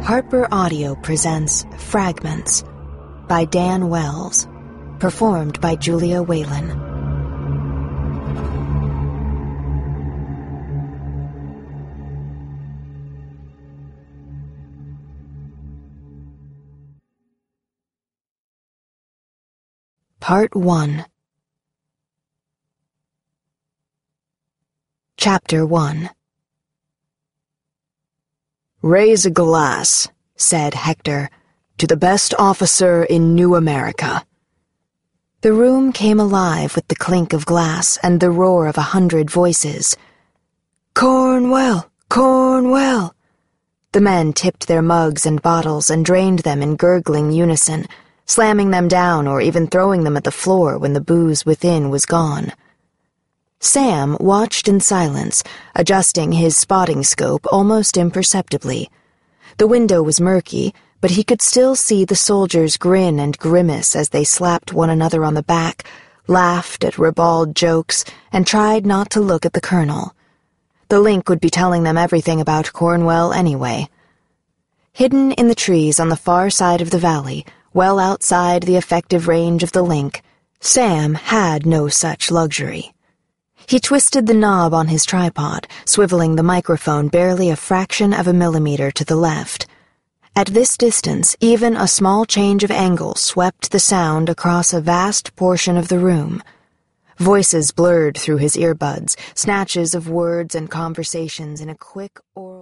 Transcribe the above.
Harper Audio presents Fragments by Dan Wells, performed by Julia Whalen. Part 1. Chapter 1. "Raise a glass," said Hector, "to the best officer in New America." The room came alive with the clink of glass and the roar of 100 voices. "Cornwell! Cornwell!" The men tipped their mugs and bottles and drained them in gurgling unison, slamming them down or even throwing them at the floor when the booze within was gone. Sam watched in silence, adjusting his spotting scope almost imperceptibly. The window was murky, but he could still see the soldiers grin and grimace as they slapped one another on the back, laughed at ribald jokes, and tried not to look at the colonel. The link would be telling them everything about Cornwell anyway. Hidden in the trees on the far side of the valley, well outside the effective range of the link, Sam had no such luxury. He twisted the knob on his tripod, swiveling the microphone barely a fraction of a millimeter to the left. At this distance, even a small change of angle swept the sound across a vast portion of the room. Voices blurred through his earbuds, snatches of words and conversations in a quick oral